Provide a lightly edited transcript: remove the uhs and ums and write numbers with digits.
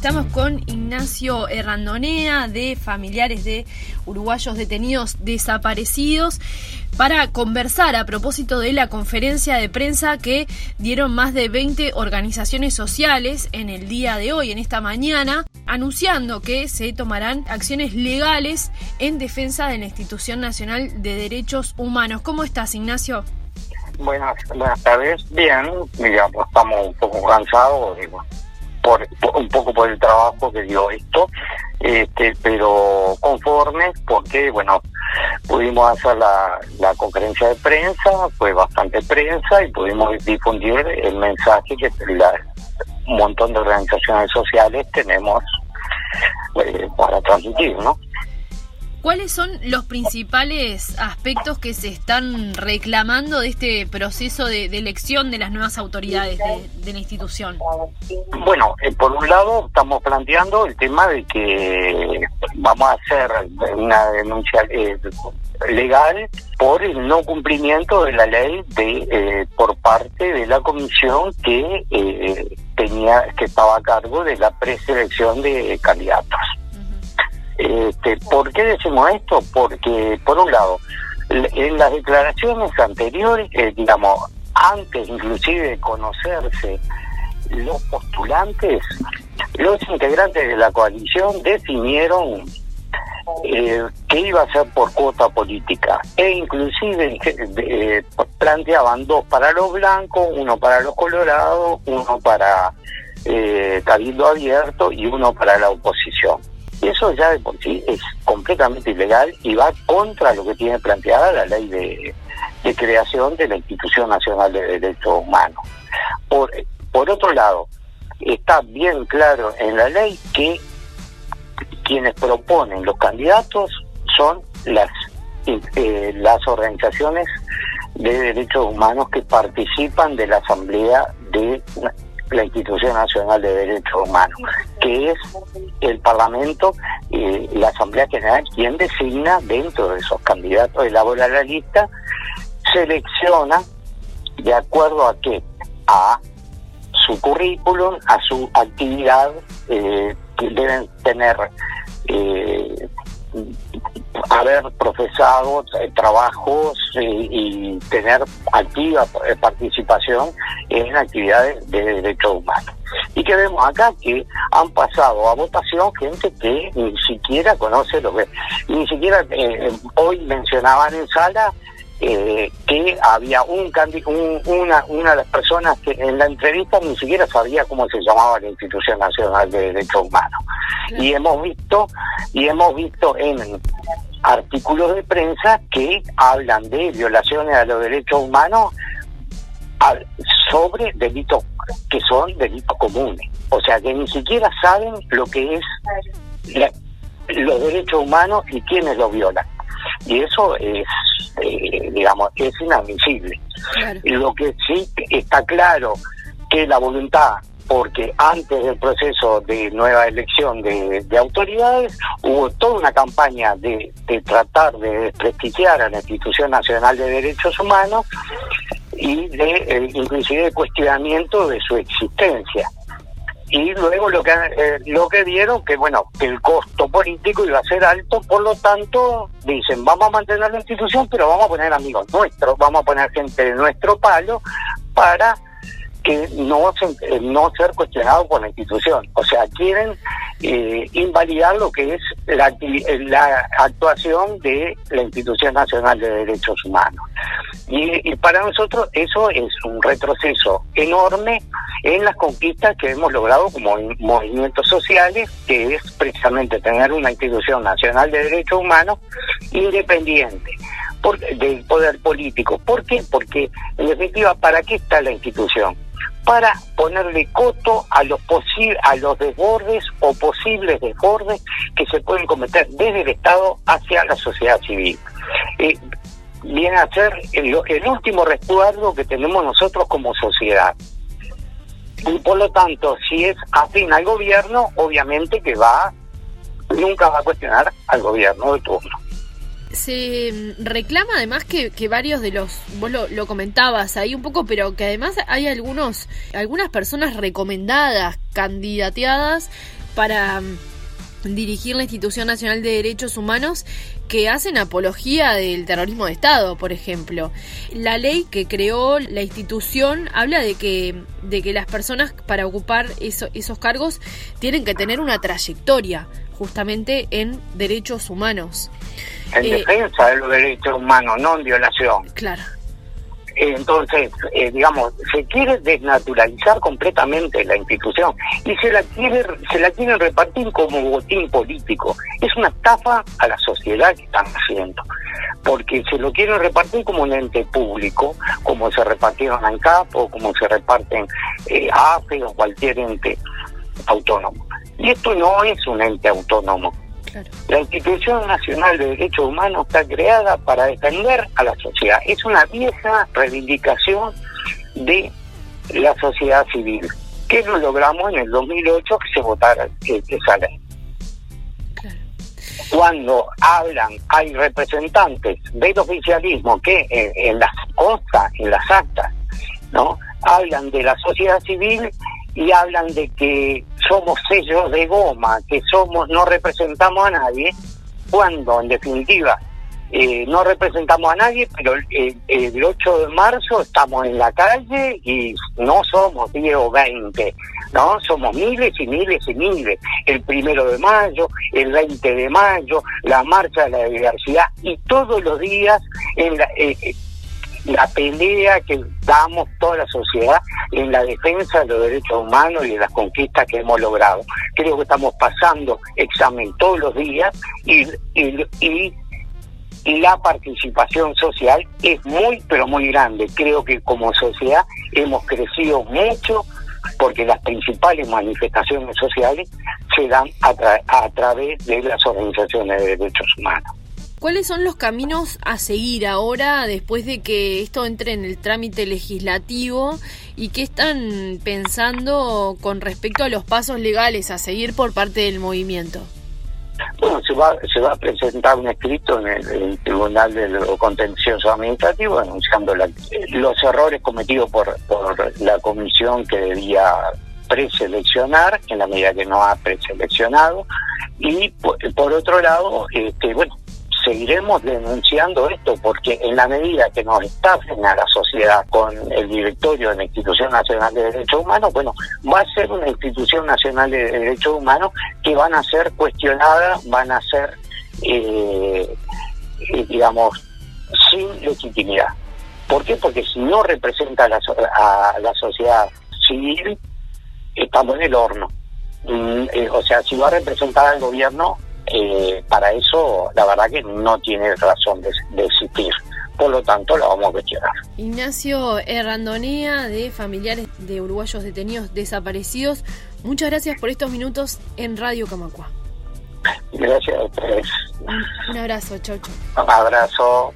Estamos con Ignacio Errandonea, de Familiares de Uruguayos Detenidos Desaparecidos, para conversar a propósito de la conferencia de prensa que dieron más de 20 organizaciones sociales en el día de hoy, en esta mañana, anunciando que se tomarán acciones legales en defensa de la Institución Nacional de Derechos Humanos. ¿Cómo estás, Ignacio? Buenas tardes. Bien, digamos, estamos un poco cansados, un poco por el trabajo que dio esto, pero conformes porque, pudimos hacer la conferencia de prensa, fue bastante prensa y pudimos difundir el mensaje que un montón de organizaciones sociales tenemos para transmitir, ¿no? ¿Cuáles son los principales aspectos que se están reclamando de este proceso de elección de las nuevas autoridades de la institución? Bueno, por un lado estamos planteando el tema de que vamos a hacer una denuncia legal por el no cumplimiento de la ley por parte de la comisión que estaba a cargo de la preselección de candidatos. ¿Por qué decimos esto? Porque, por un lado, en las declaraciones anteriores, antes inclusive de conocerse los postulantes, los integrantes de la coalición definieron que iba a ser por cuota política, e inclusive planteaban 2 para los blancos, 1 para los colorados, 1 para Cabildo Abierto y 1 para la oposición. Eso ya de por sí es completamente ilegal y va contra lo que tiene planteada la ley de creación de la Institución Nacional de Derechos Humanos. Por otro lado, está bien claro en la ley que quienes proponen los candidatos son las organizaciones de derechos humanos que participan de la Asamblea de la Institución Nacional de Derechos Humanos, que es el Parlamento, la Asamblea General, quien designa dentro de esos candidatos, elabora la lista, selecciona de acuerdo a qué, a su currículum, a su actividad, que deben tener, haber profesado trabajos y tener activa participación en actividades de derechos humanos. Y que vemos acá que han pasado a votación gente que ni siquiera conoce lo que... Ni siquiera hoy mencionaban en sala que había una de las personas que en la entrevista ni siquiera sabía cómo se llamaba la Institución Nacional de Derechos Humanos. Claro. Y hemos visto en artículos de prensa que hablan de violaciones a los derechos humanos sobre delitos que son delitos comunes. O sea, que ni siquiera saben lo que es los derechos humanos y quiénes los violan. Y eso es inadmisible. Claro. Lo que sí está claro que la voluntad, porque antes del proceso de nueva elección de autoridades hubo toda una campaña de tratar de desprestigiar a la Institución Nacional de Derechos Humanos y inclusive de cuestionamiento de su existencia. Y luego lo que vieron que el costo político iba a ser alto, por lo tanto dicen, vamos a mantener la institución, pero vamos a poner amigos nuestros, vamos a poner gente de nuestro palo para que no ser cuestionado por la institución. O sea, quieren invalidar lo que es la actuación de la Institución Nacional de Derechos Humanos. Y para nosotros eso es un retroceso enorme en las conquistas que hemos logrado como movimientos sociales, que es precisamente tener una Institución Nacional de Derechos Humanos independiente del poder político. ¿Por qué? Porque, en definitiva, ¿para qué está la institución? Para ponerle coto a los desbordes o posibles desbordes que se pueden cometer desde el Estado hacia la sociedad civil. Viene a ser el último resguardo que tenemos nosotros como sociedad. Y por lo tanto, si es afín al gobierno, obviamente que nunca va a cuestionar al gobierno de turno. Se reclama además que varios de vos lo comentabas ahí un poco, pero que además hay algunas personas recomendadas, candidateadas para dirigir la Institución Nacional de Derechos Humanos, que hacen apología del terrorismo de Estado, por ejemplo. La ley que creó la institución habla de que las personas para ocupar esos cargos tienen que tener una trayectoria justamente en derechos humanos. En defensa de los derechos humanos, no en violación. Claro. Entonces, digamos, se quiere desnaturalizar completamente la institución y se la quieren repartir como botín político. Es una estafa a la sociedad que están haciendo, porque se lo quieren repartir como un ente público, como se repartieron ANCAP o como se reparten AFE o cualquier ente autónomo. Y esto no es un ente autónomo. Claro. La Institución Nacional de Derechos Humanos está creada para defender a la sociedad. Es una vieja reivindicación de la sociedad civil, que lo logramos en el 2008 que se votara esa ley. Claro. Cuando hay representantes del oficialismo que en las cosas, en las actas, ¿no?, hablan de la sociedad civil y hablan de que somos sellos de goma, que no representamos a nadie, cuando en definitiva no representamos a nadie, pero el 8 de marzo estamos en la calle y no somos 10 o 20, ¿no? Somos miles y miles y miles. El 1 de mayo, el 20 de mayo, la marcha de la diversidad, y todos los días en la pelea que damos toda la sociedad en la defensa de los derechos humanos y de las conquistas que hemos logrado. Creo que estamos pasando examen todos los días y la participación social es muy, pero muy grande. Creo que como sociedad hemos crecido mucho porque las principales manifestaciones sociales se dan a través de las organizaciones de derechos humanos. ¿Cuáles son los caminos a seguir ahora después de que esto entre en el trámite legislativo y qué están pensando con respecto a los pasos legales a seguir por parte del movimiento? Bueno, se va a presentar un escrito en el Tribunal de lo Contencioso Administrativo denunciando los errores cometidos por la comisión que debía preseleccionar, en la medida que no ha preseleccionado, y por otro lado, seguiremos denunciando esto, porque en la medida que nos estafen a la sociedad con el directorio de la Institución Nacional de Derechos Humanos, va a ser una Institución Nacional de Derechos Humanos que van a ser cuestionadas, van a ser, sin legitimidad. ¿Por qué? Porque si no representa a la sociedad civil, estamos en el horno. Si va a representar al gobierno, para eso la verdad que no tiene razón de existir. Por lo tanto, la vamos a cuestionar. Ignacio Errandonea, de Familiares de Uruguayos Detenidos Desaparecidos, muchas gracias por estos minutos en Radio Camacua. Gracias a ustedes. Un abrazo, chau. Un abrazo.